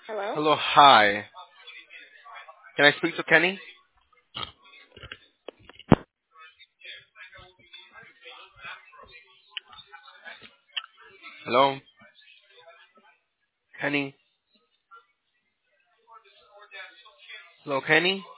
Hello? Hello, hi. Can I speak to Kenny? Hello, Kenny. Hello, Kenny.